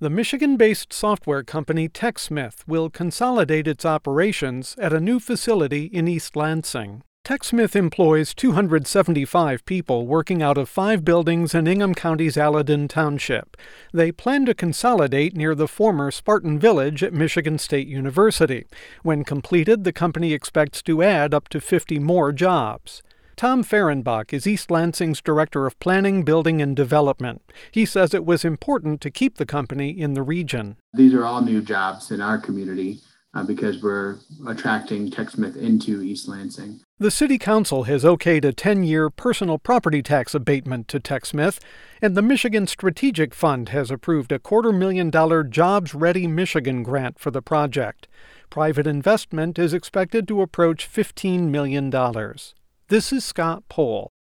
The Michigan-based software company TechSmith will consolidate its operations at a new facility in East Lansing. TechSmith employs 275 people working out of 5 buildings in Ingham County's Alladin Township. They plan to consolidate near the former Spartan Village at Michigan State University. When completed, the company expects to add up to 50 more jobs. Tom Fehrenbach is East Lansing's Director of Planning, Building, and Development. He says it was important to keep the company in the region. These are all new jobs in our community because we're attracting TechSmith into East Lansing. The City Council has okayed a 10-year personal property tax abatement to TechSmith, and the Michigan Strategic Fund has approved a $250,000 Jobs Ready Michigan grant for the project. Private investment is expected to approach $15 million. This is Scott Pohl.